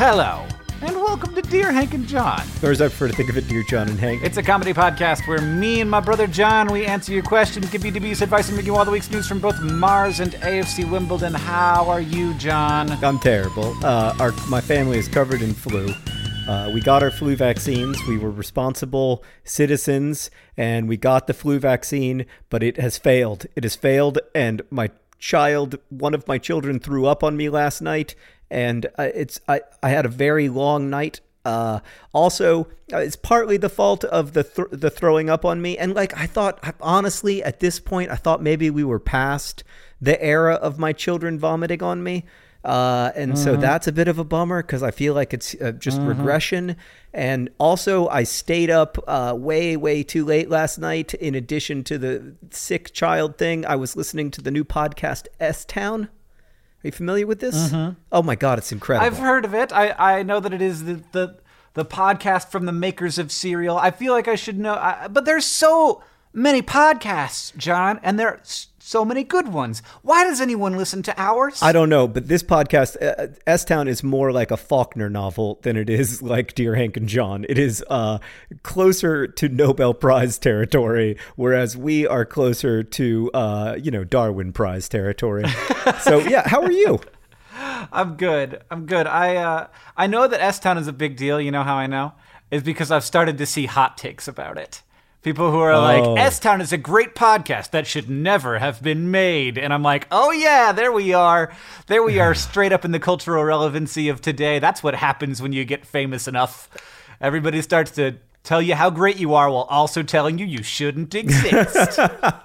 Hello, and welcome to Dear Hank and John. Or as I prefer to think of it, Dear John and Hank. It's a comedy podcast where me and my brother John, we answer your questions, give you DB's advice, and bring you all the week's news from both Mars and AFC Wimbledon. How are you, John? I'm terrible. My family is covered in flu. We got our flu vaccines. We were responsible citizens, and we got the flu vaccine, but it has failed. It has failed, and one of my children threw up on me last night, and I had a very long night. Also, it's partly the fault of the throwing up on me, and I thought, honestly, at this point, I thought maybe we were past the era of my children vomiting on me. So that's a bit of a bummer because I feel like it's just regression. And also I stayed up way too late last night. In addition to the sick child thing, I was listening to the new podcast S-Town. Are you familiar with this? Oh my God, it's incredible. I've heard of it. I know that it is the podcast from the makers of Serial. I feel like I should know, but there's so many podcasts, John, and there are so many good ones. Why does anyone listen to ours? I don't know, but this podcast, S-Town, is more like a Faulkner novel than it is like Dear Hank and John. It is closer to Nobel Prize territory, whereas we are closer to, Darwin Prize territory. So, yeah, how are you? I'm good. I know that S-Town is a big deal. You know how I know? It's because I've started to see hot takes about it. People who are like, S-Town is a great podcast that should never have been made. And I'm like, oh yeah, there we are. There we are, straight up in the cultural relevancy of today. That's what happens when you get famous enough. Everybody starts to tell you how great you are while also telling you shouldn't exist.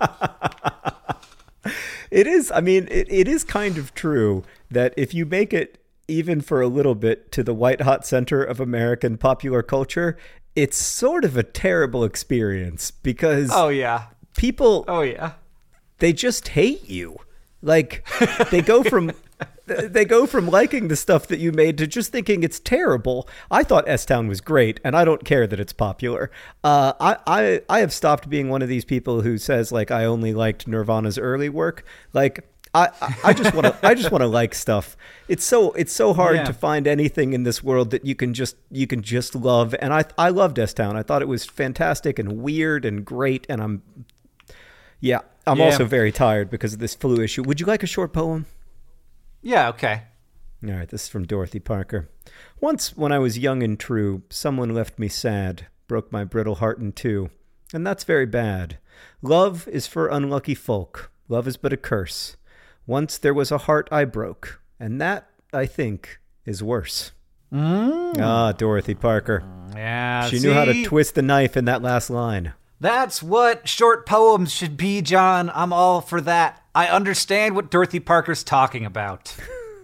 It is kind of true that if you make it even for a little bit to the white hot center of American popular culture, it's sort of a terrible experience because people they just hate you. They go from liking the stuff that you made to just thinking it's terrible. I thought S-Town was great, and I don't care that it's popular. I have stopped being one of these people who says I only liked Nirvana's early work. I just want to like stuff. It's so hard to find anything in this world that you can just love. And I loved S-Town. I thought it was fantastic and weird and great. And I'm also very tired because of this flu issue. Would you like a short poem? Yeah. Okay. All right. This is from Dorothy Parker. Once when I was young and true, someone left me sad, broke my brittle heart in two. And that's very bad. Love is for unlucky folk. Love is but a curse. Once there was a heart I broke, and that, I think, is worse. Dorothy Parker. Yeah, she knew how to twist the knife in that last line. That's what short poems should be, John. I'm all for that. I understand what Dorothy Parker's talking about.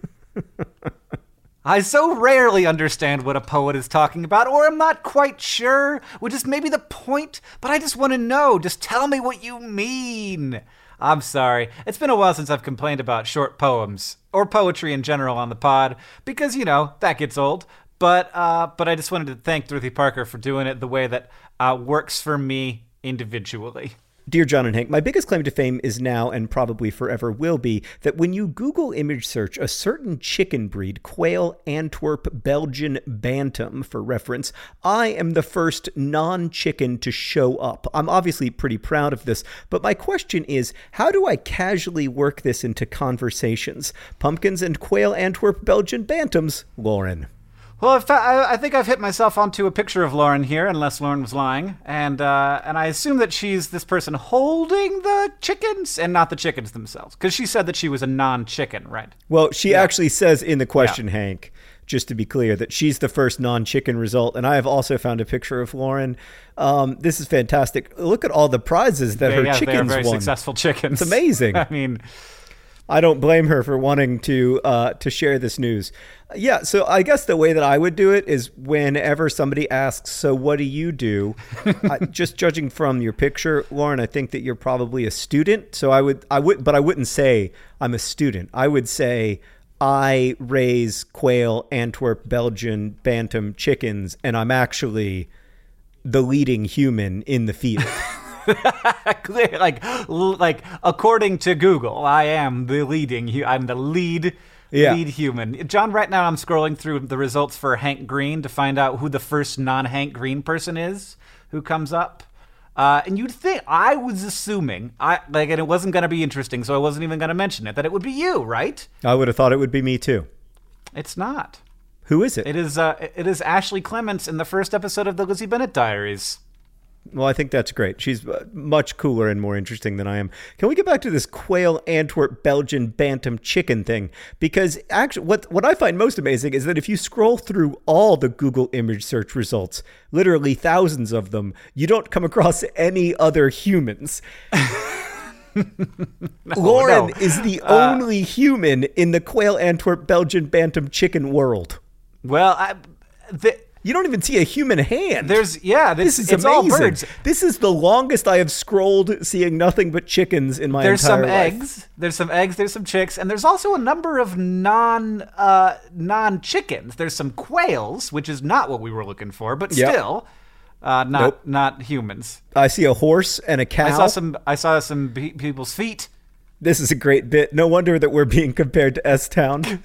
I so rarely understand what a poet is talking about, or I'm not quite sure, which is maybe the point, but I just want to know. Just tell me what you mean. I'm sorry. It's been a while since I've complained about short poems, or poetry in general on the pod, because, that gets old. But I just wanted to thank Dorothy Parker for doing it the way that works for me individually. Dear John and Hank, my biggest claim to fame is now, and probably forever will be, that when you Google image search a certain chicken breed, quail, Antwerp, Belgian, Bantam, for reference, I am the first non-chicken to show up. I'm obviously pretty proud of this, but my question is, how do I casually work this into conversations? Pumpkins and quail, Antwerp, Belgian, Bantams, Lauren. Well, I think I've hit myself onto a picture of Lauren here, unless Lauren was lying. And I assume that she's this person holding the chickens and not the chickens themselves. Because she said that she was a non-chicken, right? Well, she actually says in the question, Hank, just to be clear, that she's the first non-chicken result. And I have also found a picture of Lauren. This is fantastic. Look at all the prizes that her chickens won. They're very successful chickens. It's amazing. I mean, I don't blame her for wanting to share this news. Yeah, so I guess the way that I would do it is whenever somebody asks, so what do you do? Just judging from your picture, Lauren, I think that you're probably a student. So I wouldn't say I'm a student. I would say I raise quail, Antwerp, Belgian, Bantam chickens, and I'm actually the leading human in the field. like according to Google, I am the I'm the lead human. John, right now I'm scrolling through the results for Hank Green to find out who the first non-Hank Green person is who comes up. And you'd think, I was assuming, and it wasn't going to be interesting, so I wasn't even going to mention it, that it would be you, right? I would have thought it would be me too. It's not. Who is it? It is Ashley Clements in the first episode of the Lizzie Bennett Diaries. Well, I think that's great. She's much cooler and more interesting than I am. Can we get back to this quail, Antwerp, Belgian, bantam, chicken thing? Because actually, what I find most amazing is that if you scroll through all the Google image search results, literally thousands of them, you don't come across any other humans. Lauren is the only human in the quail, Antwerp, Belgian, bantam, chicken world. Well, you don't even see a human hand. This is it's amazing. All birds. This is the longest I have scrolled seeing nothing but chickens in my entire life. There's some eggs. There's some chicks, and there's also a number of non-chickens. There's some quails, which is not what we were looking for, but still not humans. I see a horse and a cow. I saw some people's feet. This is a great bit. No wonder that we're being compared to S-Town.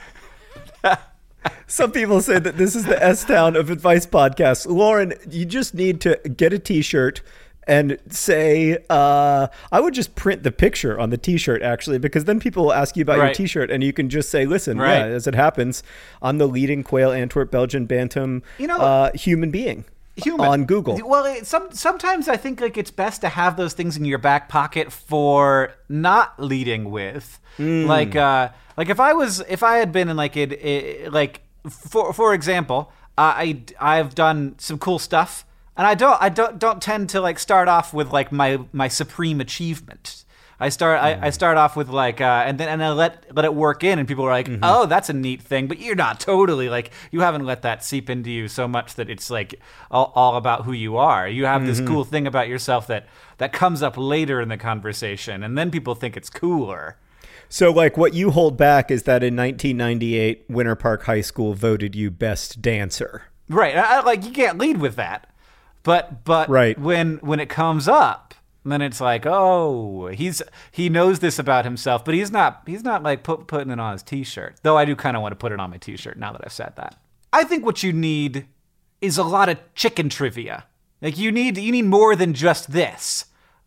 Some people say that this is the S-Town of advice podcasts. Lauren, you just need to get a T-shirt and say, I would just print the picture on the T-shirt, actually, because then people will ask you about your T-shirt, and you can just say, listen, as it happens, I'm the leading quail, Antwerp, Belgian, bantam human being. On Google. Well, sometimes I think it's best to have those things in your back pocket for not leading with. Like if I had been in for example, I've done some cool stuff, and I don't tend to start off with my supreme achievement. I start off with and then I let it work in, and people are like, oh, that's a neat thing, but you're not totally you haven't let that seep into you so much that it's all about who you are. You have this cool thing about yourself that comes up later in the conversation, and then people think it's cooler. So what you hold back is that in 1998, Winter Park High School voted you best dancer. Right. You can't lead with that. But right. when it comes up, then it's oh, he knows this about himself, but he's not putting it on his T-shirt. Though I do kind of want to put it on my T-shirt now that I've said that. I think what you need is a lot of chicken trivia. You need more than just this.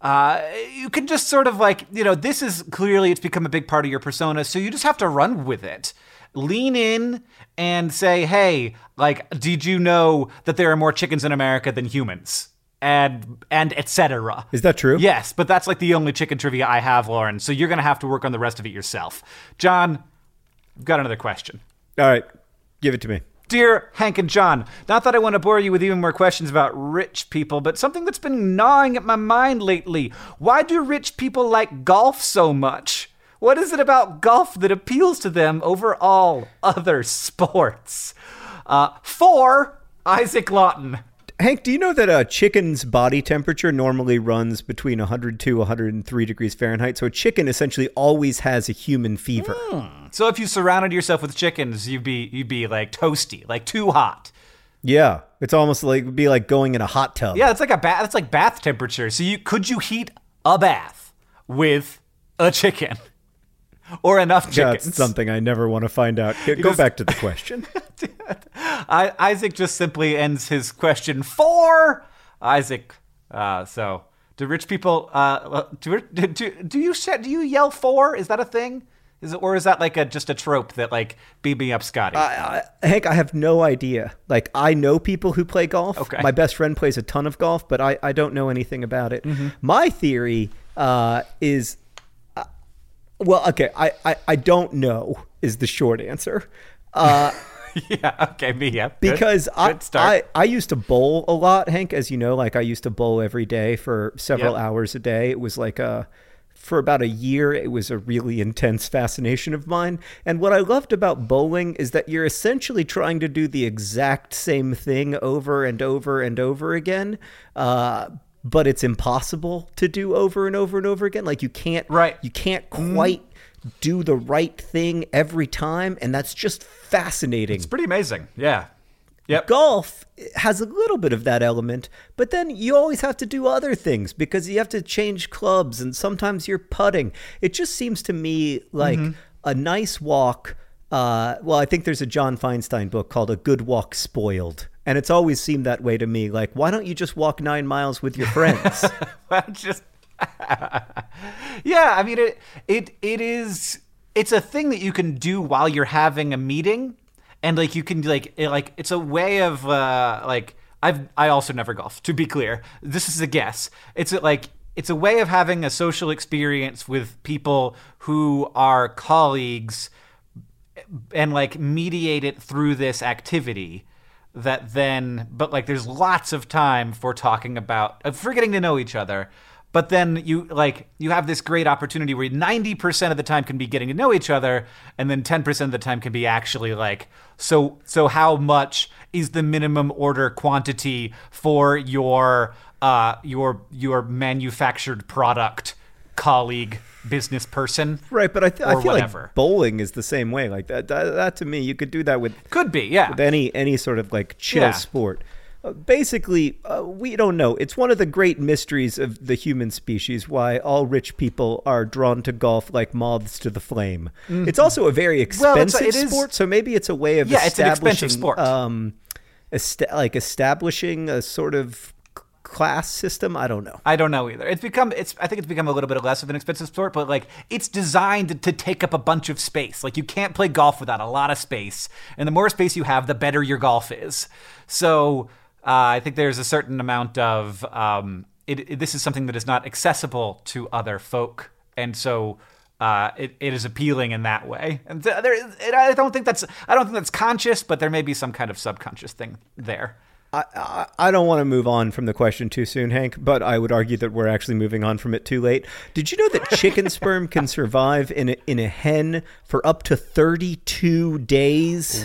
You can just sort of this is clearly, it's become a big part of your persona, so you just have to run with it. Lean in and say, hey, did you know that there are more chickens in America than humans? And etc. Is that true? Yes, but that's the only chicken trivia I have, Lauren. So you're going to have to work on the rest of it yourself. John, I've got another question. All right, give it to me. Dear Hank and John, not that I want to bore you with even more questions about rich people, but something that's been gnawing at my mind lately. Why do rich people like golf so much? What is it about golf that appeals to them over all other sports? For Isaac Lawton. Hank, do you know that a chicken's body temperature normally runs between 102 103 degrees Fahrenheit? So a chicken essentially always has a human fever. So if you surrounded yourself with chickens, you'd be toasty, too hot. Yeah, it's almost it'd be like going in a hot tub. Yeah, it's like it's like bath temperature. So could you heat a bath with a chicken? Or enough chickens. That's something I never want to find out. Go back to the question. Isaac just simply ends his question for Isaac. So, do rich people? Do you yell for? Is that a thing? Is that just a trope that beat me up, Scotty? Hank, I have no idea. I know people who play golf. Okay. My best friend plays a ton of golf, but I don't know anything about it. Mm-hmm. My theory is. Well, okay, I don't know is the short answer. Yeah, okay, me, yeah. Because Good start. I used to bowl a lot, Hank, as you know, I used to bowl every day for several hours a day. It was for about a year, it was a really intense fascination of mine. And what I loved about bowling is that you're essentially trying to do the exact same thing over and over and over again. But it's impossible to do over and over and over again. You can't quite do the right thing every time, and that's just fascinating. It's pretty amazing, yeah. Yep. Golf has a little bit of that element, but then you always have to do other things because you have to change clubs and sometimes you're putting. It just seems to me like a nice walk. Well, I think there's a John Feinstein book called A Good Walk Spoiled. And it's always seemed that way to me. Like, why don't you just walk 9 miles with your friends? Well, yeah, I mean, it's a thing that you can do while you're having a meeting. And like you can it's a way of I also never golf, to be clear. This is a guess. It's a way of having a social experience with people who are colleagues and like mediate it through this activity that then, but like there's lots of time for talking about, for getting to know each other. But then you have this great opportunity where 90% of the time can be getting to know each other, and then 10% of the time can be actually like, so how much is the minimum order quantity for your manufactured product colleague, business person? Right, but I feel whatever. like bowling is the same way. Like that to me, you could do that with with any sort of like chill sport. Basically, we don't know. It's one of the great mysteries of the human species why all rich people are drawn to golf like moths to the flame. Mm-hmm. It's also a very expensive sport, so maybe it's a way of it's an expensive sport. Establishing a sort of class system. I don't know. I don't know either. I think it's become a little bit less of an expensive sport, but like it's designed to take up a bunch of space. Like you can't play golf without a lot of space, and the more space you have, the better your golf is. So I think there's a certain amount of this is something that is not accessible to other folk, and so it is appealing in that way. And I don't think that's conscious, but there may be some kind of subconscious thing there. I don't want to move on from the question too soon, Hank, but I would argue that we're actually moving on from it too late. Did you know that chicken sperm can survive in a hen for up to 32 days?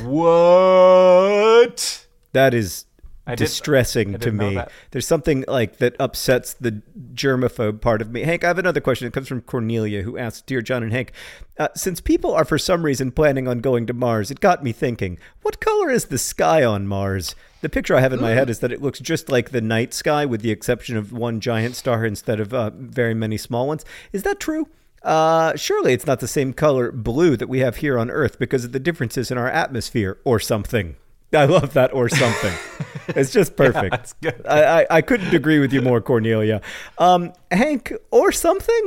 What? That is distressing to me. There's something like that upsets the germaphobe part of me. Hank, I have another question. It comes from Cornelia, who asks, Dear John and Hank, since people are for some reason planning on going to Mars, it got me thinking, what color is the sky on Mars? The picture I have in my head is that it looks just like the night sky with the exception of one giant star instead of very many small ones. Is that true? Surely it's not the same color blue that we have here on Earth because of the differences in our atmosphere or something. I love that, or something. It's just perfect. Yeah, that's good. I couldn't agree with you more, Cornelia. Hank, or something?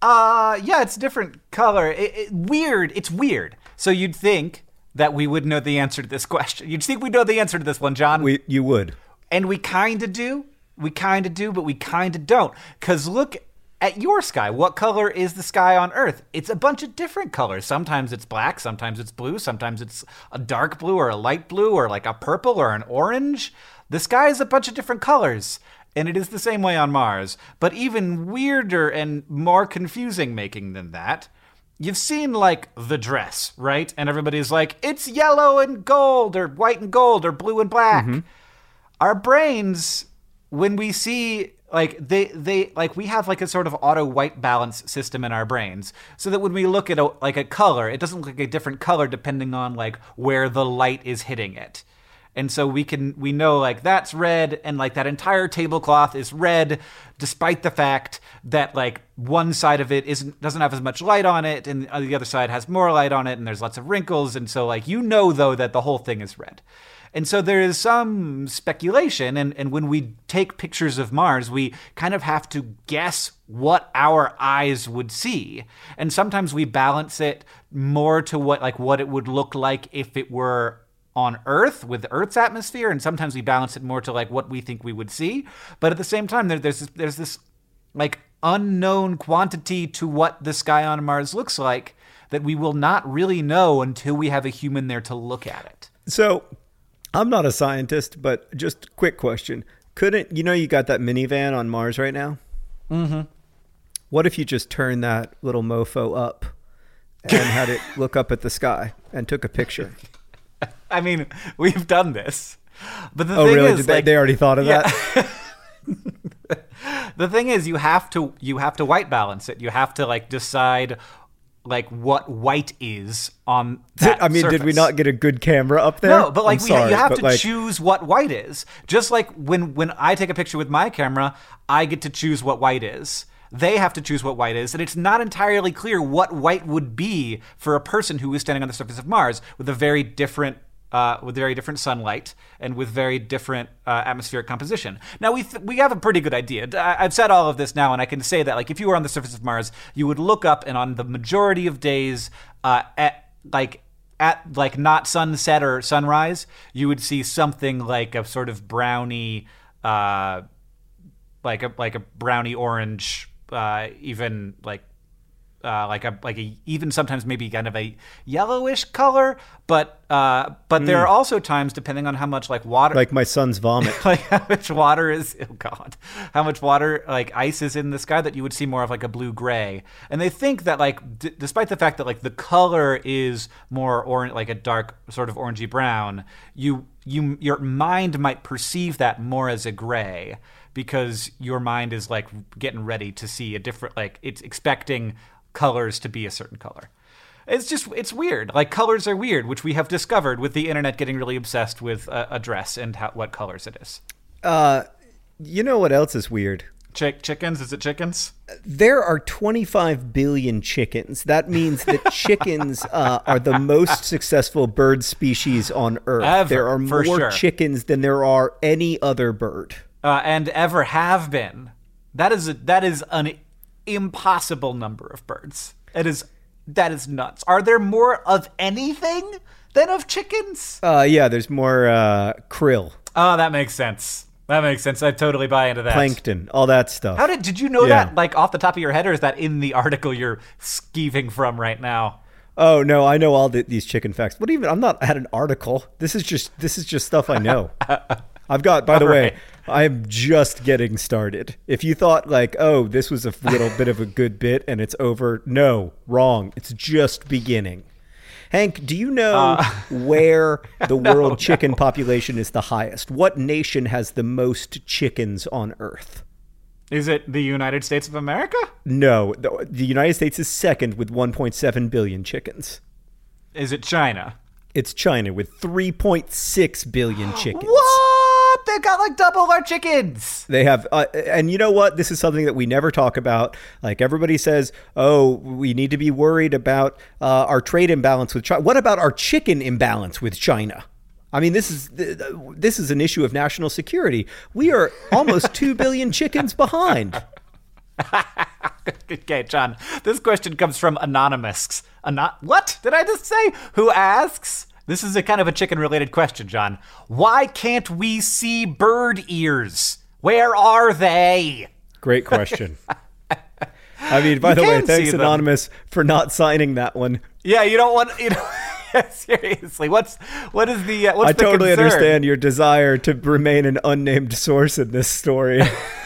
Yeah, it's a different color. Weird. It's weird. So you'd think that we would know the answer to this question. You'd think we'd know the answer to this one, John. You would. And we kind of do. We kind of do, but we kind of don't. Because look at your sky. What color is the sky on Earth? It's a bunch of different colors. Sometimes it's black, sometimes it's blue, sometimes it's a dark blue or a light blue or like a purple or an orange. The sky is a bunch of different colors, and it is the same way on Mars. But even weirder and more confusing making than that, you've seen like The Dress, right? And everybody's like, it's yellow and gold or white and gold or blue and black. Mm-hmm. Our brains, when we see like they like we have like a sort of auto white balance system in our brains, so that when we look at a color, it doesn't look like a different color depending on like where the light is hitting it. And so we know like that's red, and like that entire tablecloth is red, despite the fact that like one side of it doesn't have as much light on it, and the other side has more light on it, and there's lots of wrinkles, and so like though that the whole thing is red. And so there is some speculation, and when we take pictures of Mars, we kind of have to guess what our eyes would see. And sometimes we balance it more to what it would look like if it were on Earth with Earth's atmosphere, and sometimes we balance it more to like what we think we would see. But at the same time, there's this like unknown quantity to what the sky on Mars looks like that we will not really know until we have a human there to look at it. So I'm not a scientist, but just quick question. You got that minivan on Mars right now? Mm-hmm. What if you just turned that little mofo up and had it look up at the sky and took a picture? I mean, we've done this. But the thing really? is, they already thought of that? The thing is, you have to white balance it. You have to like decide like what white is on that surface. Did we not get a good camera up there? No, but like you have to choose what white is. Just like when I take a picture with my camera, I get to choose what white is. They have to choose what white is, and it's not entirely clear what white would be for a person who is standing on the surface of Mars with a very different sunlight and with very different atmospheric composition. Now, we have a pretty good idea. I've said all of this now, and I can say that like if you were on the surface of Mars, you would look up, and on the majority of days at not sunset or sunrise, you would see something like a sort of browny, like a browny orange, even like even sometimes maybe kind of a yellowish color, but there are also times, depending on how much like water, like my son's vomit, like how much water is, how much water, like ice is in the sky, that you would see more of like a blue-gray. And they think that like despite the fact that like the color is more orange, like a dark sort of orangey brown, your mind might perceive that more as a gray, because your mind is like getting ready to see a different, like it's expecting colors to be a certain color. It's weird. Like colors are weird, which we have discovered with the internet getting really obsessed with a dress and what colors it is. You know what else is weird? Chickens? Is it chickens? There are 25 billion chickens. That means that chickens are the most successful bird species on Earth. Ever, there are more chickens than there are any other bird. And ever have been. That is an impossible number of birds. That is nuts. Are there more of anything than of chickens? Yeah, there's more krill. Oh, that makes sense. I totally buy into that. Plankton, all that stuff. How did you know that, like, off the top of your head, or is that in the article you're skeeving from right now? Oh no, I know all these chicken facts. I'm not at an article. This is just stuff I know. I've got, by the way, I'm just getting started. If you thought like, oh, this was a little bit of a good bit and it's over, no, wrong. It's just beginning. Hank, do you know where the world chicken population is the highest? What nation has the most chickens on Earth? Is it the United States of America? No, the United States is second with 1.7 billion chickens. Is it China? It's China with 3.6 billion chickens. What? They've got like double our chickens. They have, and you know what? This is something that we never talk about. Like everybody says, oh, we need to be worried about our trade imbalance with China. What about our chicken imbalance with China? I mean, this is an issue of national security. We are almost 2 billion chickens behind. Okay, John, this question comes from Anonymous. What did I just say? Who asks? This is a kind of a chicken-related question, John. Why can't we see bird ears? Where are they? Great question. I mean, by the way, thanks, Anonymous, for not signing that one. Yeah, you don't want... seriously, what's the I totally understand your desire to remain an unnamed source in this story.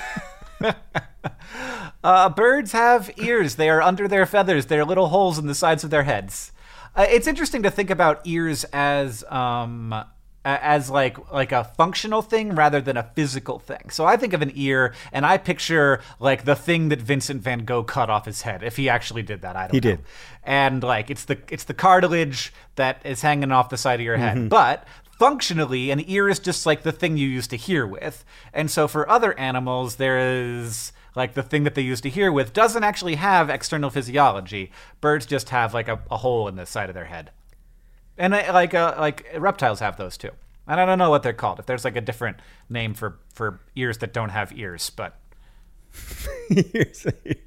Birds have ears. They are under their feathers. They're little holes in the sides of their heads. It's interesting to think about ears as like a functional thing rather than a physical thing. So I think of an ear and I picture like the thing that Vincent van Gogh cut off his head. If he actually did that, I don't know. He did. And like it's the cartilage that is hanging off the side of your head. But functionally, an ear is just like the thing you used to hear with. And so for other animals, there is like the thing that they used to hear with doesn't actually have external physiology. Birds just have like a hole in the side of their head. And like reptiles have those too. And I don't know what they're called. If there's like a different name for ears that don't have ears, but ears.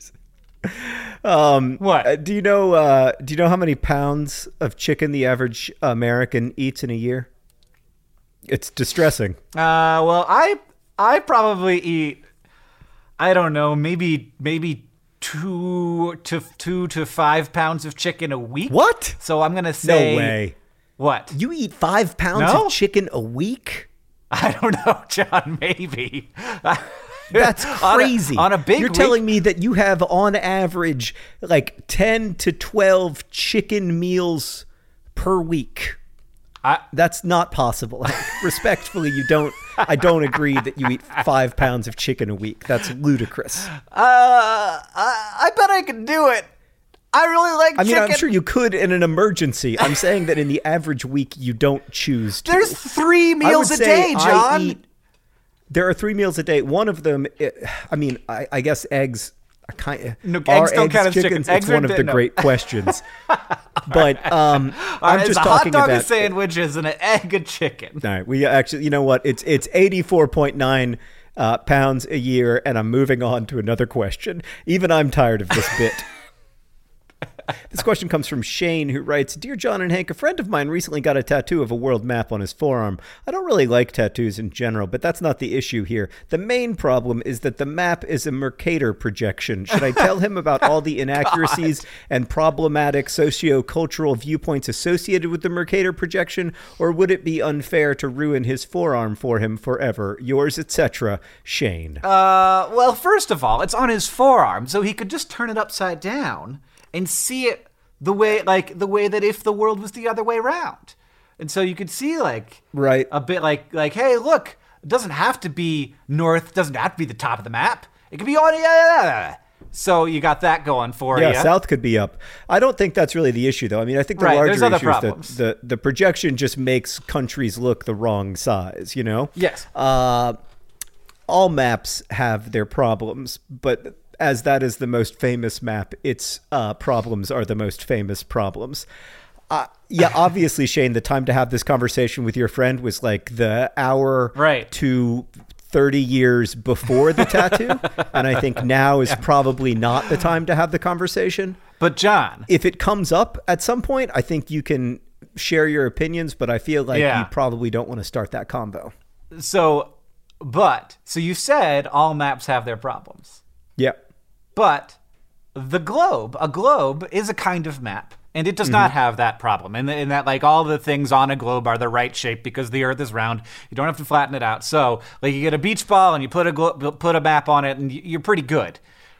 What? Do you know how many pounds of chicken the average American eats in a year? It's distressing. Well, I probably eat, I don't know, maybe 2 to 5 pounds of chicken a week. What? So I'm gonna say, no way. What? You eat 5 pounds of chicken a week? I don't know, John. Maybe. That's crazy. On a big You're week, telling me that you have on average like 10 to 12 chicken meals per week. That's not possible. Respectfully, I don't agree that you eat 5 pounds of chicken a week. That's ludicrous. I bet I can do it. I really like chicken. I'm sure you could in an emergency. I'm saying that in the average week, you don't choose to. There's 3 meals a day, John. There are 3 meals a day. One of them, I guess eggs are kind of... No, eggs don't count as chicken. It's one of the great questions. But I'm just talking about... a hot dog, a sandwich, is an egg, a chicken. All right. We actually, you know what? It's 84.9 pounds a year, and I'm moving on to another question. Even I'm tired of this bit. This question comes from Shane, who writes, Dear John and Hank, a friend of mine recently got a tattoo of a world map on his forearm. I don't really like tattoos in general, but that's not the issue here. The main problem is that the map is a Mercator projection. Should I tell him about all the inaccuracies and problematic socio-cultural viewpoints associated with the Mercator projection, or would it be unfair to ruin his forearm for him forever? Yours, etc., Shane. Well, first of all, it's on his forearm, so he could just turn it upside down and see it the way that if the world was the other way around. And so you could see right. a bit like, hey, look, it doesn't have to be north, doesn't have to be the top of the map. It could be on, so you got that going for you. Yeah, south could be up. I don't think that's really the issue, though. I mean, I think the larger issue is that the projection just makes countries look the wrong size, you know? Yes. All maps have their problems, but... as that is the most famous map, its problems are the most famous problems. Obviously, Shane, the time to have this conversation with your friend was like the hour to 30 years before the tattoo. And I think now is probably not the time to have the conversation. But John, if it comes up at some point, I think you can share your opinions, but I feel like you probably don't want to start that combo. So you said all maps have their problems. Yeah. But a globe is a kind of map, and it does not have that problem. And in that, like, all the things on a globe are the right shape because the Earth is round. You don't have to flatten it out. So, like, you get a beach ball and you put a map on it, and you're pretty good.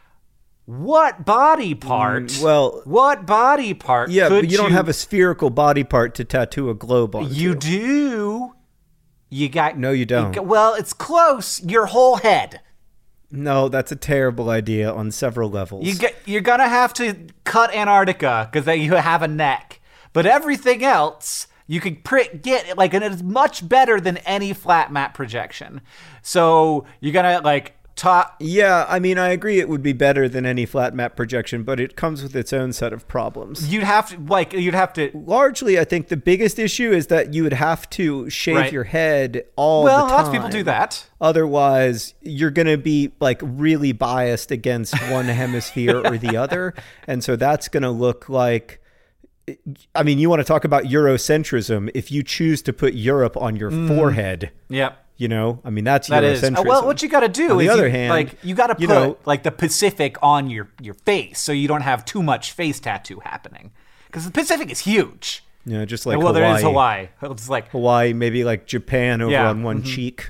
What body part? What body part? Yeah, but you don't have a spherical body part to tattoo a globe on. You do. No, you don't. Well, it's close. Your whole head. No, that's a terrible idea on several levels. You're going to have to cut Antarctica because you have a neck. But everything else, you can get, like, and it's much better than any flat map projection. So you're going to, Yeah, I mean, I agree it would be better than any flat map projection, but it comes with its own set of problems. You'd have to... Largely, I think the biggest issue is that you would have to shave your head all the time. Well, lots of people do that. Otherwise, you're going to be, like, really biased against one hemisphere or the other. And so that's going to look like... I mean, you want to talk about Eurocentrism. If you choose to put Europe on your forehead... Yep. You know, I mean, that's Eurocentrism. Well, what you got to do on the other hand, you got to put like the Pacific on your face so you don't have too much face tattoo happening. Because the Pacific is huge. Yeah, just like Hawaii. There is Hawaii. It's like Hawaii, maybe like Japan over on one cheek.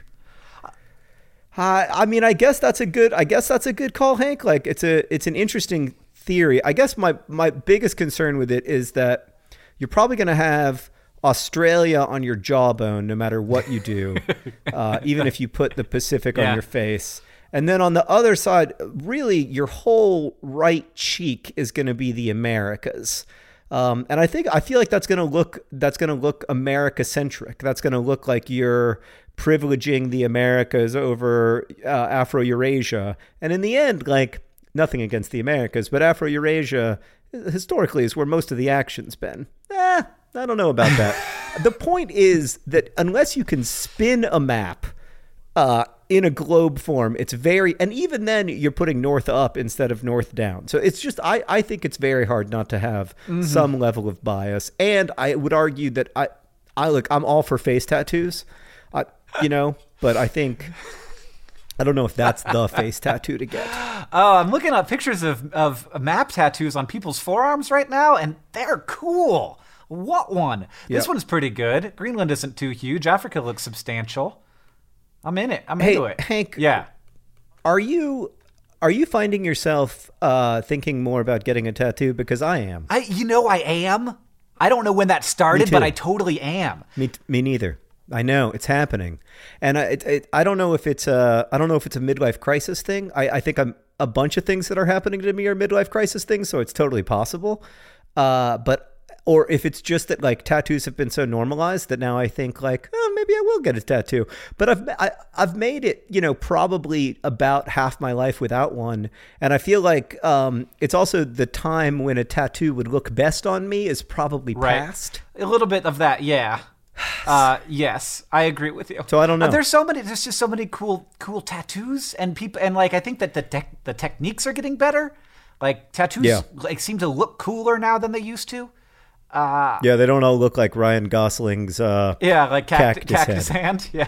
I mean, I guess that's a good call, Hank. Like, it's an interesting theory. I guess my biggest concern with it is that you're probably going to have Australia on your jawbone, no matter what you do, even if you put the Pacific on your face. And then on the other side, really, your whole right cheek is going to be the Americas. And I feel like that's going to look America-centric. That's going to look like you're privileging the Americas over Afro-Eurasia. And in the end, like, nothing against the Americas, but Afro-Eurasia historically is where most of the action's been. I don't know about that. The point is that unless you can spin a map in a globe form, it's and even then you're putting north up instead of north down. So it's just, I think it's very hard not to have some level of bias. And I would argue that I'm all for face tattoos, but I think, I don't know if that's the face tattoo to get. Oh, I'm looking at pictures of map tattoos on people's forearms right now, and they're cool. What one? This one's pretty good. Greenland isn't too huge. Africa looks substantial. I'm in it. I'm into it. Hank. Yeah. Are you finding yourself thinking more about getting a tattoo? Because I am. I am. I don't know when that started, but I totally am. Me neither. I know it's happening, and I don't know if it's a midlife crisis thing. I think a bunch of things that are happening to me are midlife crisis things, so it's totally possible. But or if it's just that like tattoos have been so normalized that now I think like, oh, maybe I will get a tattoo. But I've made it, probably about half my life without one, and I feel like it's also the time when a tattoo would look best on me is probably past. A little bit of that, yeah. Yes, I agree with you. So I don't know. There's just so many cool tattoos, and people, and like I think that the techniques are getting better. Like tattoos, like seem to look cooler now than they used to. Yeah, they don't all look like Ryan Gosling's. Like cactus hand. Yeah.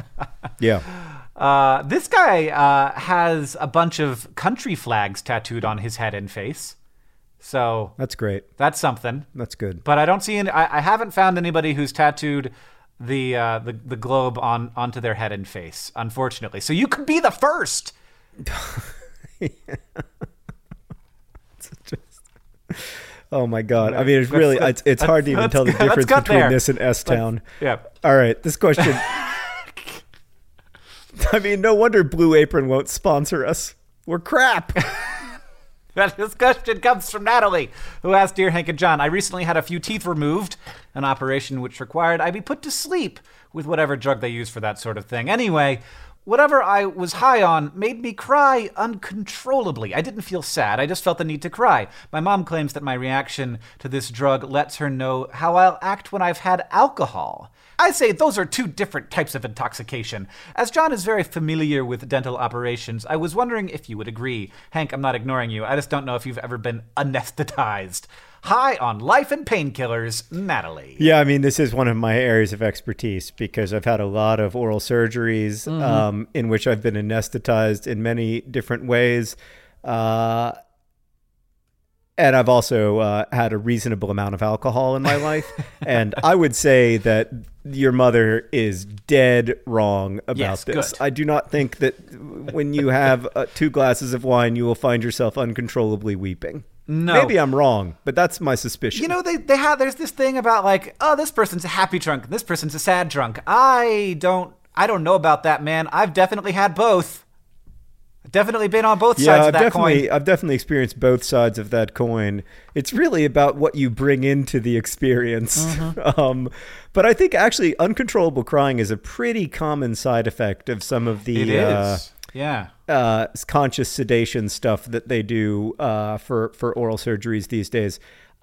Yeah. This guy has a bunch of country flags tattooed on his head and face. So that's great. That's something. That's good. But I don't see any. I haven't found anybody who's tattooed the globe onto their head and face, unfortunately. So you could be the first. Oh my God! I mean, it's hard to even tell the difference between this and S-Town. Yeah. All right, this question. I mean, no wonder Blue Apron won't sponsor us. We're crap. This question comes from Natalie, who asked, Dear Hank and John, I recently had a few teeth removed, an operation which required I be put to sleep with whatever drug they use for that sort of thing. Anyway, whatever I was high on made me cry uncontrollably. I didn't feel sad. I just felt the need to cry. My mom claims that my reaction to this drug lets her know how I'll act when I've had alcohol. I say those are two different types of intoxication. As John is very familiar with dental operations, I was wondering if you would agree. Hank, I'm not ignoring you. I just don't know if you've ever been anesthetized. High on life and painkillers, Natalie. Yeah, I mean, this is one of my areas of expertise because I've had a lot of oral surgeries in which I've been anesthetized in many different ways. And I've also had a reasonable amount of alcohol in my life. And I would say that your mother is dead wrong about this. Good. I do not think that when you have 2 glasses of wine, you will find yourself uncontrollably weeping. No. Maybe I'm wrong, but that's my suspicion. There's this thing about like, oh, this person's a happy drunk and this person's a sad drunk. I don't know about that, man. I've definitely had both. Definitely been on both sides of that coin. I've definitely experienced both sides of that coin. It's really about what you bring into the experience. Mm-hmm. But I think actually uncontrollable crying is a pretty common side effect of some of the conscious sedation stuff that they do for oral surgeries these days.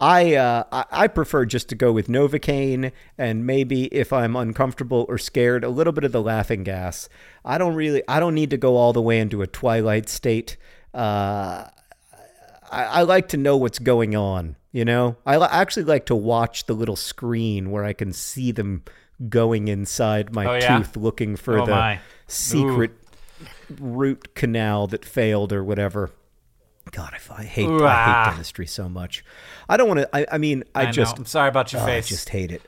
I prefer just to go with Novocaine and maybe if I'm uncomfortable or scared, a little bit of the laughing gas. I don't need to go all the way into a twilight state. I like to know what's going on, I actually like to watch the little screen where I can see them going inside my tooth looking for the secret root canal that failed or whatever. God, I hate dentistry so much. I don't want to. I mean, I'm sorry about your face. I just hate it.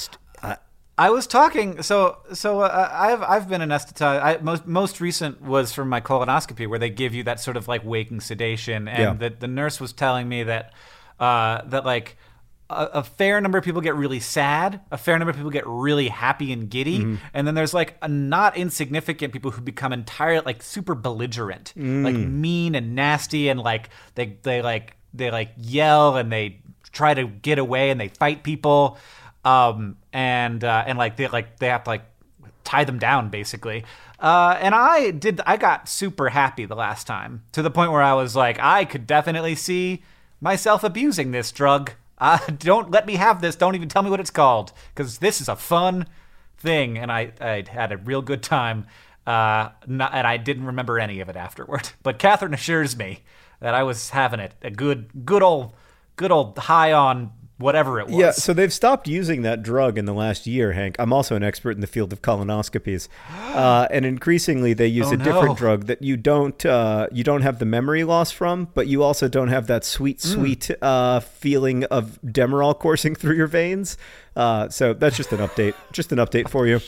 I was talking. So I've been anesthetized. Most recent was from my colonoscopy, where they give you that sort of like waking sedation, and the nurse was telling me that like a fair number of people get really sad, a fair number of people get really happy and giddy, and then there's like a not insignificant people who become entirely like super belligerent, like mean and nasty, and like they yell and they try to get away and they fight people, and like they have to like tie them down basically. And I got super happy the last time, to the point where I was like, I could definitely see myself abusing this drug. Don't let me have this. Don't even tell me what it's called, because this is a fun thing. And I had a real good time, and I didn't remember any of it afterward. But Catherine assures me that I was having it a good old high on whatever it was. Yeah, so they've stopped using that drug in the last year, Hank. I'm also an expert in the field of colonoscopies, and increasingly they use different drug that you don't have the memory loss from, but you also don't have that sweet feeling of Demerol coursing through your veins. So that's just an update for you.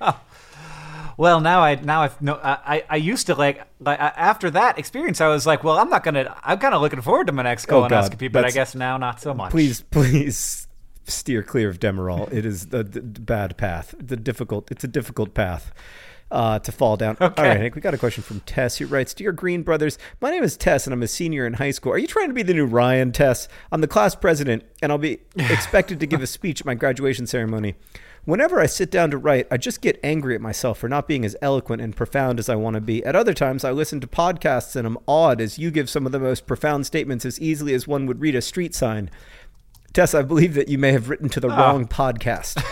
Well, now I used to like after that experience, I was like, well, I'm kind of looking forward to my next colonoscopy, but I guess now not so much. Please steer clear of Demerol. It is the bad path. It's a difficult path to fall down. Okay. All right, Hank, we got a question from Tess, who writes, Dear Green Brothers, my name is Tess, and I'm a senior in high school. Are you trying to be the new Ryan, Tess? I'm the class president, and I'll be expected to give a speech at my graduation ceremony. Whenever I sit down to write, I just get angry at myself for not being as eloquent and profound as I want to be. At other times, I listen to podcasts and I'm awed as you give some of the most profound statements as easily as one would read a street sign. Tess, I believe that you may have written to the wrong podcast.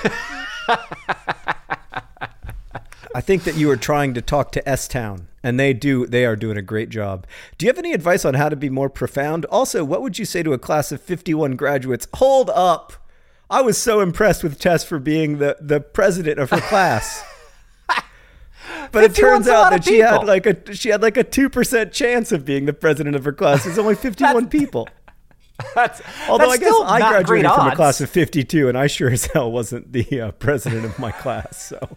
I think that you are trying to talk to S-Town, and they are doing a great job. Do you have any advice on how to be more profound? Also, what would you say to a class of 51 graduates? Hold up! I was so impressed with Tess for being the president of her class. But it turns out that she had like a 2% chance of being the president of her class. There's only 51 people. Although I guess I graduated from a class of 52, and I sure as hell wasn't the president of my class. So,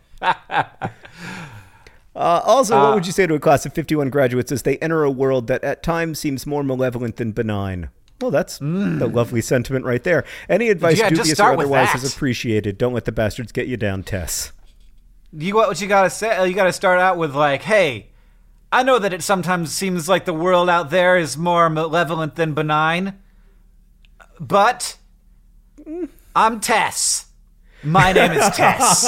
also, what would you say to a class of 51 graduates as they enter a world that at times seems more malevolent than benign? Well, that's the lovely sentiment right there. Any advice, dubious or otherwise, is appreciated. Don't let the bastards get you down, Tess. What you gotta say? You gotta start out with like, hey, I know that it sometimes seems like the world out there is more malevolent than benign, but I'm Tess. My name is Tess.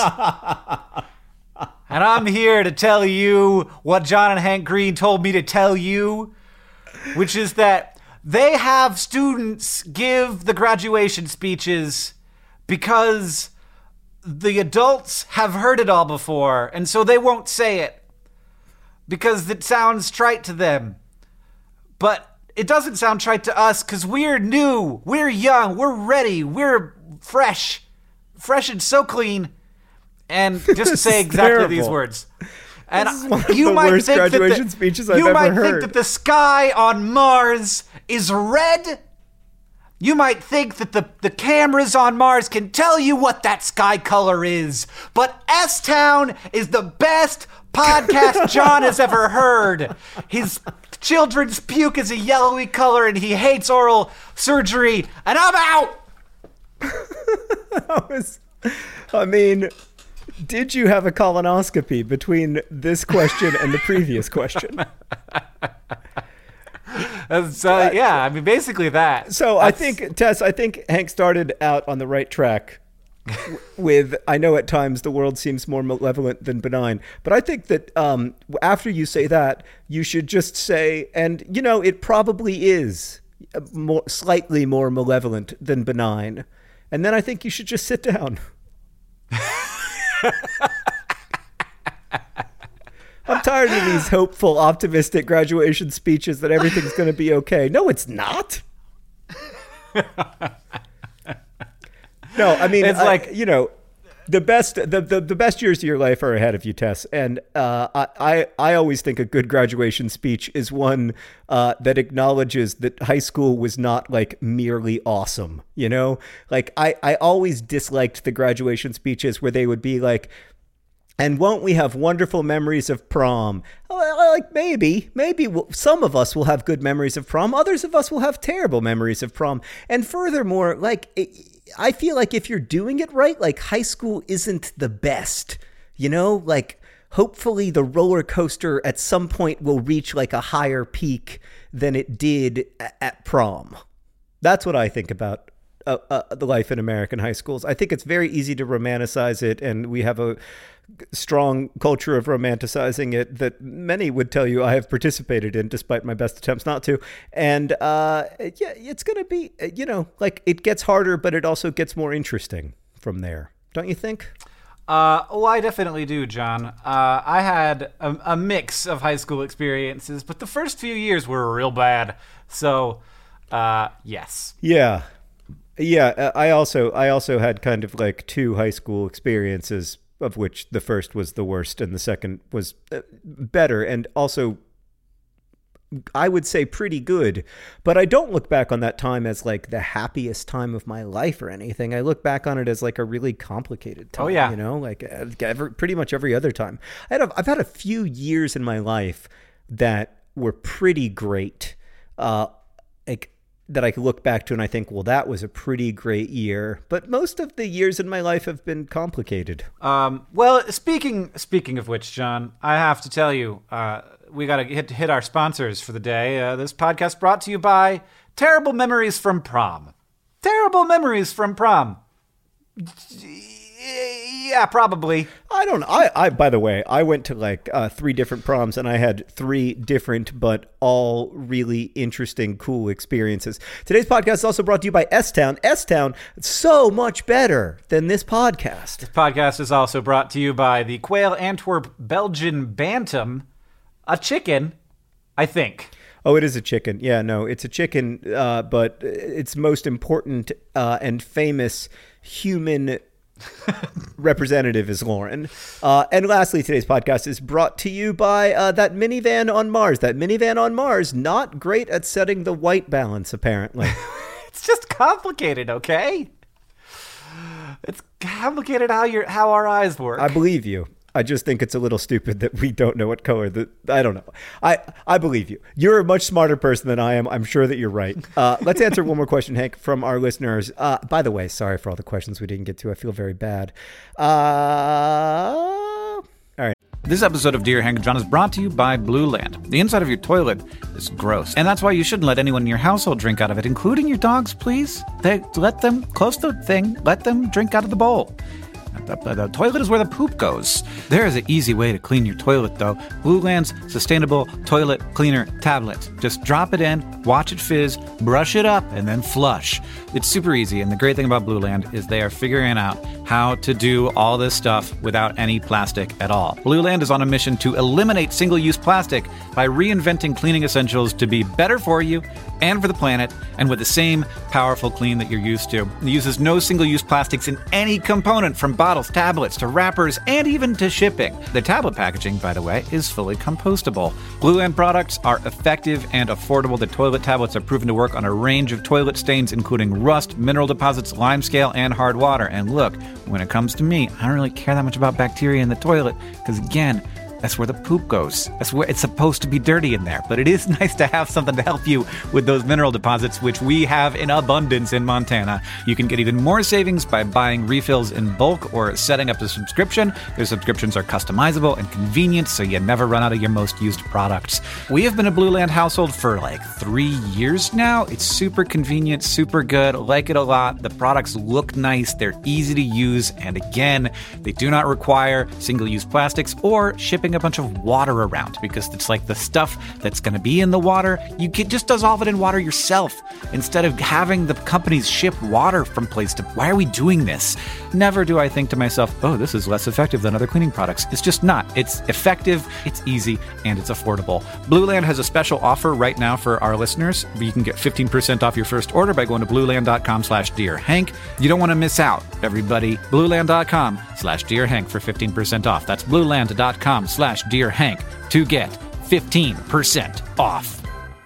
And I'm here to tell you what John and Hank Green told me to tell you, which is that they have students give the graduation speeches because the adults have heard it all before, and so they won't say it because it sounds trite to them. But it doesn't sound trite to us because we're new, we're young, we're ready, we're fresh and so clean. And just to say exactly these words. And this is one of the worst graduation speeches I've ever heard. You might think that the sky on Mars is red. You might think that the cameras on Mars can tell you what that sky color is. But S-Town is the best podcast John has ever heard. His children's puke is a yellowy color and he hates oral surgery. And I'm out! Did you have a colonoscopy between this question and the previous question? Basically that. So I think, Tess, Hank started out on the right track with, I know at times the world seems more malevolent than benign, but I think that after you say that, you should just say, and it probably is slightly more malevolent than benign. And then I think you should just sit down. I'm tired of these hopeful, optimistic graduation speeches that everything's going to be okay. No, it's not. No, I mean, it's the best years of your life are ahead of you, Tess. And I always think a good graduation speech is one that acknowledges that high school was not like merely awesome. I always disliked the graduation speeches where they would be like, and won't we have wonderful memories of prom? Like maybe some of us will have good memories of prom. Others of us will have terrible memories of prom. And furthermore, I feel like if you're doing it right, like high school isn't the best, hopefully the roller coaster at some point will reach like a higher peak than it did at prom. That's what I think about the life in American high schools. I think it's very easy to romanticize it, and we have a strong culture of romanticizing it that many would tell you I have participated in, despite my best attempts not to. And it's going to be, it gets harder, but it also gets more interesting from there. Don't you think? I definitely do, John. I had a mix of high school experiences, but the first few years were real bad. So, yes. Yeah. I also had kind of like two high school experiences, of which the first was the worst and the second was better, and also I would say pretty good. But I don't look back on that time as like the happiest time of my life or anything. I look back on it as like a really complicated time. Oh yeah, pretty much every other time. I've had a few years in my life that were pretty great. that I could look back to and I think, well, that was a pretty great year. But most of the years in my life have been complicated. Well, speaking of which, John, I have to tell you, we got to hit our sponsors for the day. This podcast brought to you by Terrible Memories from Prom. Terrible Memories from Prom. Yeah, probably. I don't know. I by the way, I went to like 3 different proms and I had 3 different but all really interesting, cool experiences. Today's podcast is also brought to you by S-Town. S-Town, so much better than this podcast. This podcast is also brought to you by the Quail Antwerp Belgian Bantam, a chicken, I think. Oh, it is a chicken. Yeah, no, it's a chicken, but its most important and famous human representative is Lauren. And lastly, today's podcast is brought to you by that minivan on Mars. That minivan on Mars, not great at setting the white balance, apparently. It's just complicated, okay? It's complicated how our eyes work. I believe you. I just think it's a little stupid that we don't know what color I don't know. I believe you. You're a much smarter person than I am. I'm sure that you're right. Let's answer one more question, Hank, from our listeners. By the way, sorry for all the questions we didn't get to. I feel very bad. All right. This episode of Dear Hank and John is brought to you by Blue Land. The inside of your toilet is gross, and that's why you shouldn't let anyone in your household drink out of it, including your dogs, please. Let them close the thing. Let them drink out of the bowl. The toilet is where the poop goes. There is an easy way to clean your toilet, though. Blue Land's sustainable toilet cleaner tablet. Just drop it in, watch it fizz, brush it up, and then flush. It's super easy, and the great thing about Blue Land is they are figuring out how to do all this stuff without any plastic at all. Blue Land is on a mission to eliminate single-use plastic by reinventing cleaning essentials to be better for you and for the planet, and with the same powerful clean that you're used to. It uses no single-use plastics in any component, from bottles, tablets, to wrappers, and even to shipping. The tablet packaging, by the way, is fully compostable. Blue Land products are effective and affordable. The toilet tablets are proven to work on a range of toilet stains, including rust, mineral deposits, limescale, and hard water. And look, when it comes to me, I don't really care that much about bacteria in the toilet, because again, that's where the poop goes. That's where it's supposed to be dirty in there. But it is nice to have something to help you with those mineral deposits, which we have in abundance in Montana. You can get even more savings by buying refills in bulk or setting up a subscription. Their subscriptions are customizable and convenient, so you never run out of your most used products. We have been a Blue Land household for like 3 years now. It's super convenient, super good. Like it a lot. The products look nice. They're easy to use. And again, they do not require single-use plastics or shipping a bunch of water around, because it's like the stuff that's going to be in the water, you can just dissolve it in water yourself instead of having the companies ship water from place to. Why are we doing this? Never do I think to myself, oh, this is less effective than other cleaning products. It's just not. It's effective, it's easy, and it's affordable. Blue Land has a special offer right now for our listeners. You can get 15% off your first order by going to blueland.com/dearhank. You don't want to miss out, everybody. blueland.com/dearhank for 15% off. That's blueland.com/dearhank to get 15% off.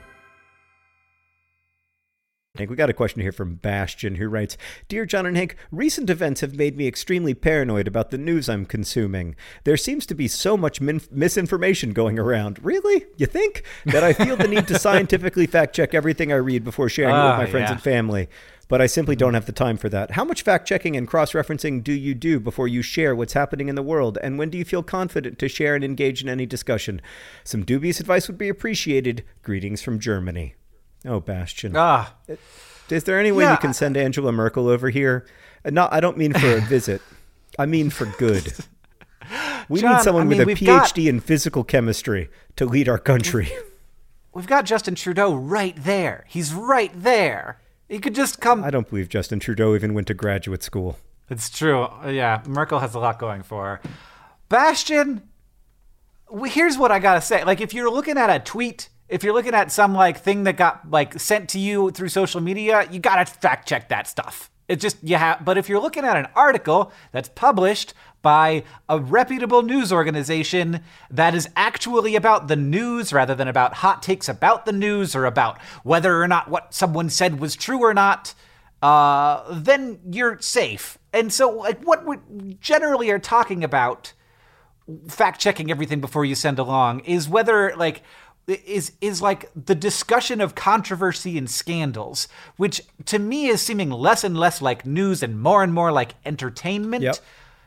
Hank, we got a question here from Bastion, who writes, Dear John and Hank, recent events have made me extremely paranoid about the news I'm consuming. There seems to be so much misinformation going around. Really? You think? That I feel the need to scientifically fact-check everything I read before sharing it with my friends and family. But I simply don't have the time for that. How much fact-checking and cross-referencing do you do before you share what's happening in the world? And when do you feel confident to share and engage in any discussion? Some dubious advice would be appreciated. Greetings from Germany. Oh, Bastion. Is there any way you can send Angela Merkel over here? No, I don't mean for a visit. I mean for good. We need someone with a PhD in physical chemistry to lead our country. We've got Justin Trudeau right there. He's right there. He could just come. I don't believe Justin Trudeau even went to graduate school. It's true. Yeah, Merkel has a lot going for her. Bastion, here's what I gotta say. Like, if you're looking at a tweet, if you're looking at some like thing that got like sent to you through social media, you gotta fact check that stuff. It's just But if you're looking at an article that's published by a reputable news organization that is actually about the news rather than about hot takes about the news or about whether or not what someone said was true or not, then you're safe. And so, like, what we generally are talking about, fact checking everything before you send along, is whether, like, is like the discussion of controversy and scandals, which to me is seeming less and less like news and more like entertainment. Yep.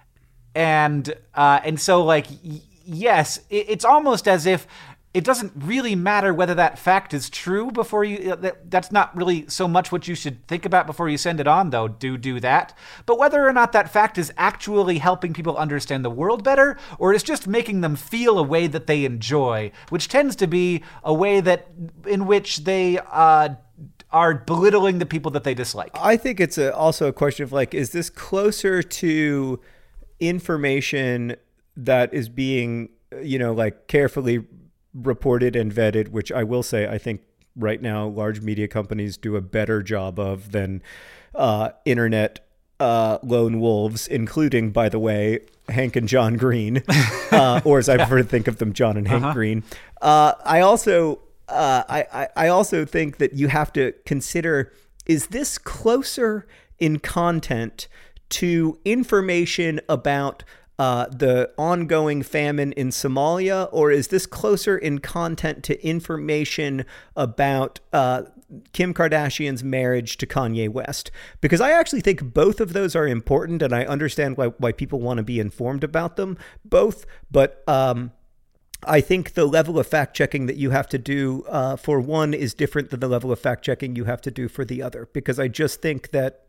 And so like, yes, it's almost as if it doesn't really matter whether that fact is true before you, that's not really so much what you should think about before you send it on, though. Do that. But whether or not that fact is actually helping people understand the world better, or it's just making them feel a way that they enjoy, which tends to be a way that in which they are belittling the people that they dislike. I think it's also a question of like, is this closer to information that is being, like carefully reported and vetted, which I will say I think right now large media companies do a better job of than internet lone wolves, including, by the way, Hank and John Green, or as I prefer to think of them, John and Hank Green. I also think that you have to consider, is this closer in content to information about the ongoing famine in Somalia, or is this closer in content to information about Kim Kardashian's marriage to Kanye West? Because I actually think both of those are important, and I understand why people want to be informed about them both. But I think the level of fact-checking that you have to do for one is different than the level of fact-checking you have to do for the other. Because I just think that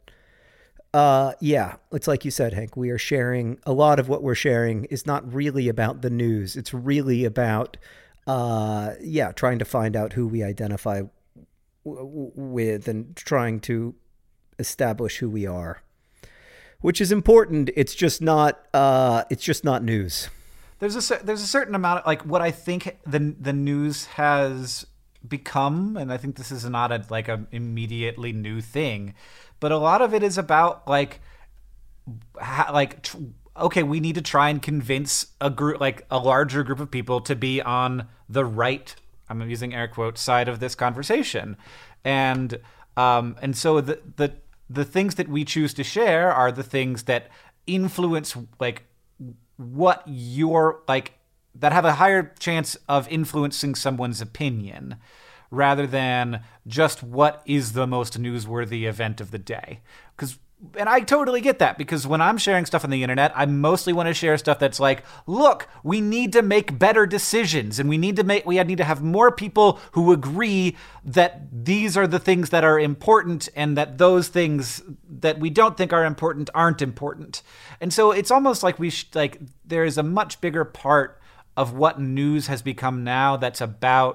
it's like you said, Hank, we are sharing, a lot of what we're sharing is not really about the news. It's really about, trying to find out who we identify with and trying to establish who we are, which is important. It's just not news. There's a certain amount of, like, what I think the news has become, and I think this is not a immediately new thing, but a lot of it is about okay, we need to try and convince a group, like a larger group of people, to be on the right, I'm using air quotes, side of this conversation, and so the things that we choose to share are the things that influence like what you're like, that have a higher chance of influencing someone's opinion, rather than just what is the most newsworthy event of the day. And I totally get that, because when I'm sharing stuff on the internet, I mostly want to share stuff that's like, look, we need to make better decisions, and we need to have more people who agree that these are the things that are important, and that those things that we don't think are important aren't important. And so it's almost like there is a much bigger part of what news has become now that's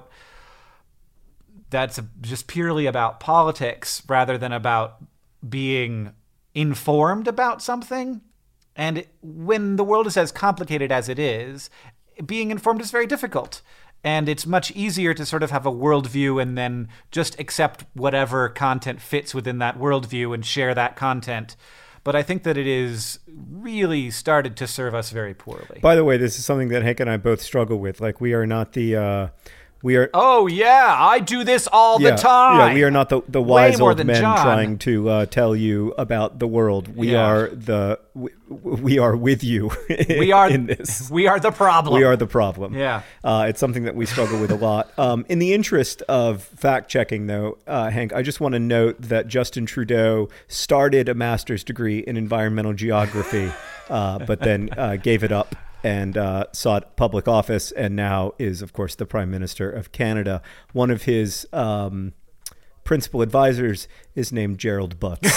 just purely about politics rather than about being informed about something. And when the world is as complicated as it is, being informed is very difficult. And it's much easier to sort of have a worldview and then just accept whatever content fits within that worldview and share that content. But I think that it is really started to serve us very poorly. By the way, this is something that Hank and I both struggle with. Like, we are not the... Oh, yeah, I do this all the time. Yeah, we are not the wise old men trying to tell you about the world. We are with you in this. We are the problem. We are the problem. Yeah. It's something that we struggle with a lot. In the interest of fact-checking, though, Hank, I just want to note that Justin Trudeau started a master's degree in environmental geography, but then gave it up and sought public office, and now is, of course, the Prime Minister of Canada. One of his principal advisors is named Gerald Butts.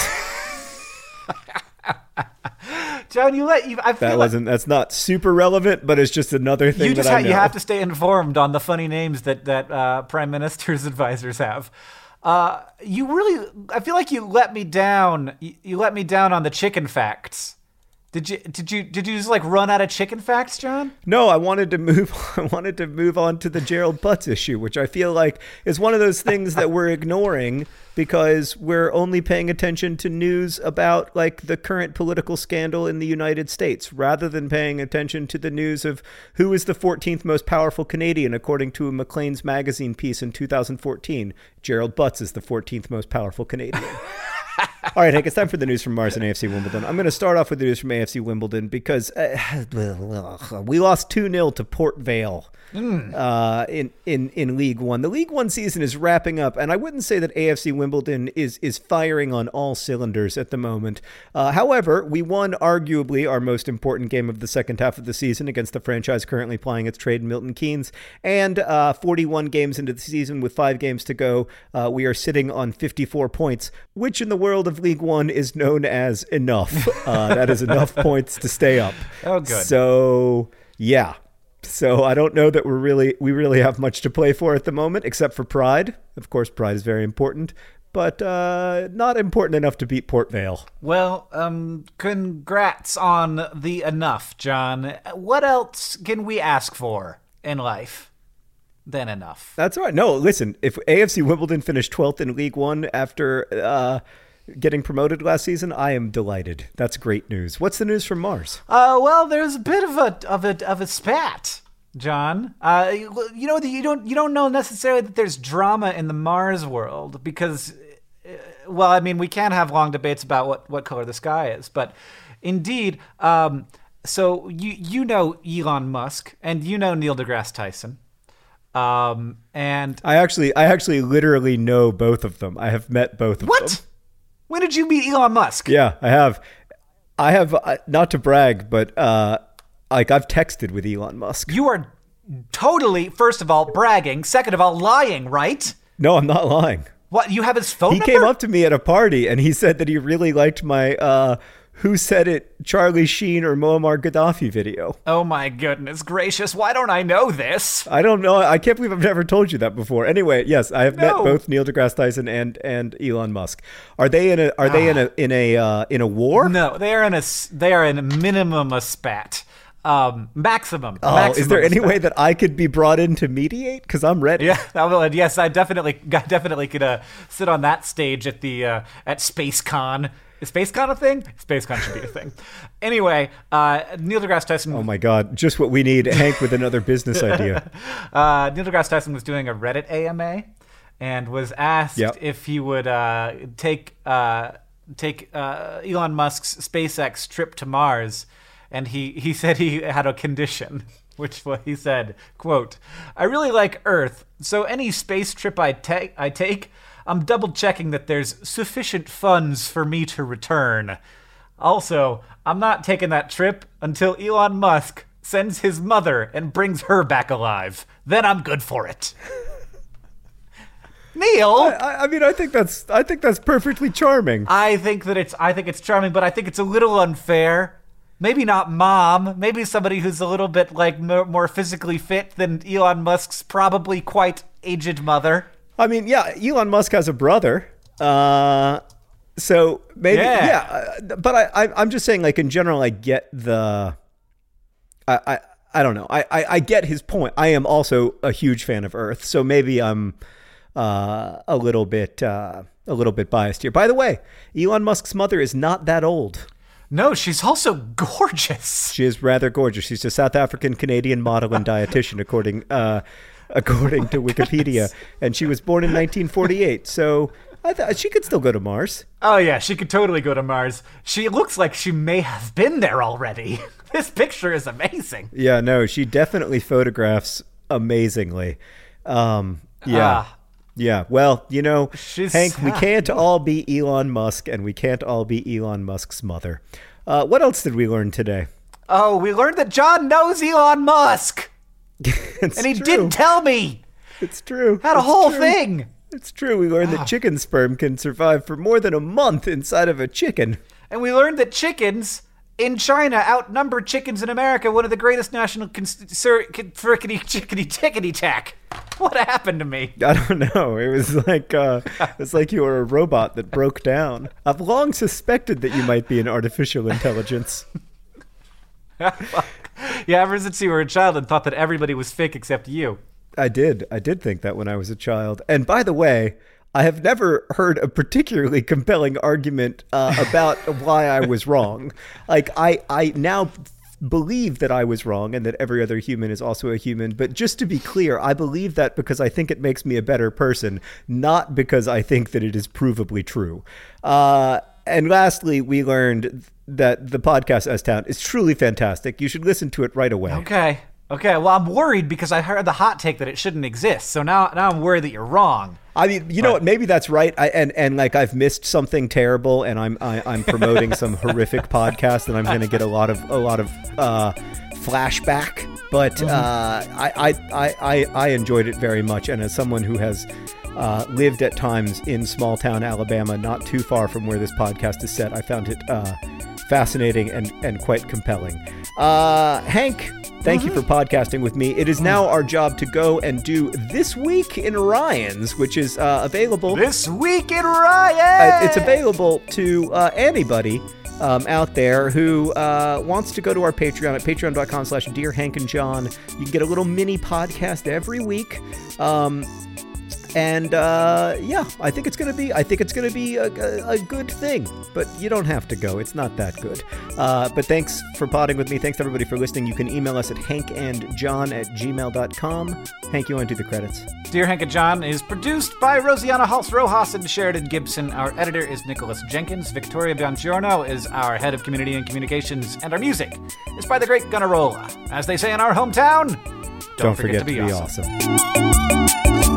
John, that's not super relevant, but it's just another thing that I know. You have to stay informed on the funny names that Prime Minister's advisors have. I feel like you let me down. You let me down on the chicken facts. Did you just like run out of chicken facts, John? No, I wanted to move on to the Gerald Butts issue, which I feel like is one of those things that we're ignoring because we're only paying attention to news about like the current political scandal in the United States, rather than paying attention to the news of who is the 14th most powerful Canadian, according to a Maclean's magazine piece in 2014. Gerald Butts is the 14th most powerful Canadian. All right, Hank, it's time for the news from Mars and AFC Wimbledon. I'm going to start off with the news from AFC Wimbledon because we lost 2-0 to Port Vale. In League One. The League One season is wrapping up, and I wouldn't say that AFC Wimbledon is firing on all cylinders at the moment. However, we won arguably our most important game of the second half of the season against the franchise currently plying its trade, Milton Keynes, and 41 games into the season with 5 games to go, we are sitting on 54 points, which in the world of League One is known as enough. That is enough points to stay up. Oh, good. So, yeah. So I don't know that we really have much to play for at the moment, except for pride. Of course, pride is very important, but not important enough to beat Port Vale. Well, congrats on the enough, John. What else can we ask for in life than enough? That's all right. No, listen, if AFC Wimbledon finished 12th in League One after getting promoted last season, I am delighted. That's great news. What's the news from Mars? Well, there's a bit of a spat, John. You don't know necessarily that there's drama in the Mars world because, well, I mean, we can have long debates about what color the sky is, but indeed, so you know Elon Musk and you know Neil deGrasse Tyson. And I actually literally know both of them. I have met both of them. What? When did you meet Elon Musk? Yeah, I have. Not to brag, but I've texted with Elon Musk. You are totally, first of all, bragging. Second of all, lying, right? No, I'm not lying. What? You have his phone number? He came up to me at a party and he said that he really liked my Who Said It, Charlie Sheen or Muammar Gaddafi video. Oh my goodness gracious. Why don't I know this? I don't know. I can't believe I've never told you that before. Anyway, yes, I have met both Neil deGrasse Tyson and Elon Musk. Are they in a war? No, they are in a minimum a spat. Maximum. Is there any way that I could be brought in to mediate? Because I'm ready. Yeah, yes, I definitely could sit on that stage at the at SpaceCon. Is SpaceCon a thing? SpaceCon should be a thing. Anyway, Neil deGrasse Tyson. Oh my God, just what we need. Hank with another business idea. Neil deGrasse Tyson was doing a Reddit AMA and was asked if he would take Elon Musk's SpaceX trip to Mars. And he said he had a condition, which he said, quote, "I really like Earth, so any space trip I take, I'm double checking that there's sufficient funds for me to return. Also, I'm not taking that trip until Elon Musk sends his mother and brings her back alive. Then I'm good for it." Neil, I mean, I think that's perfectly charming. I think it's charming, but I think it's a little unfair. Maybe not mom. Maybe somebody who's a little bit like more physically fit than Elon Musk's probably quite aged mother. I mean, yeah, Elon Musk has a brother. So maybe, but I'm just saying, like, in general, I get the, I don't know. I get his point. I am also a huge fan of Earth. So maybe I'm a little bit biased here. By the way, Elon Musk's mother is not that old. No, she's also gorgeous. She is rather gorgeous. She's a South African Canadian model and dietitian, according to Wikipedia, and she was born in 1948. So I thought she could still go to Mars. Oh yeah, she could totally go to Mars. She looks like she may have been there already. This picture is amazing. Yeah, no, she definitely photographs amazingly. Yeah, well, you know, Hank, we can't all be Elon Musk, and we can't all be Elon Musk's mother. What else did we learn today? Oh, we learned that John knows Elon Musk. And he didn't tell me. It's true. Had a whole thing. It's true. We learned that chicken sperm can survive for more than a month inside of a chicken. And we learned that chickens in China outnumber chickens in America, one of the greatest national frickety-chickety-tickety-tack. What happened to me? I don't know. It was like you were a robot that broke down. I've long suspected that you might be an artificial intelligence. Yeah, ever since you were a child and thought that everybody was fake except you. I did think that when I was a child. And by the way, I have never heard a particularly compelling argument about why I was wrong. Like, I now believe that I was wrong and that every other human is also a human. But just to be clear, I believe that because I think it makes me a better person, not because I think that it is provably true. And lastly, we learned that the podcast S-Town is truly fantastic. You should listen to it right away. Okay, well, I'm worried because I heard the hot take that it shouldn't exist. So now I'm worried that you're wrong. I mean, you know what? Maybe that's right. And like I've missed something terrible, and I'm promoting some horrific podcast, and I'm going to get a lot of flashback. But I enjoyed it very much, and as someone who has lived at times in small town Alabama, not too far from where this podcast is set, I found it fascinating and quite compelling. Hank, thank you for podcasting with me. It is now our job to go and do This Week in Ryans, which is available. This Week in Ryans! It's available to anybody out there who wants to go to our Patreon at patreon.com/DearHankandJohn. You can get a little mini podcast every week. And I think it's gonna be a good thing, but you don't have to go. It's not that good. But thanks for podding with me. Thanks everybody for listening. You can email us at hankandjohn@gmail.com. Hank, you want to do the credits? Dear Hank and John is produced by Rosianna Halse Rojas and Sheridan Gibson. Our editor is Nicholas Jenkins. Victoria Biangiorno is our head of community and communications, and our music is by the great Gunnarolla. As they say in our hometown, don't forget to be awesome.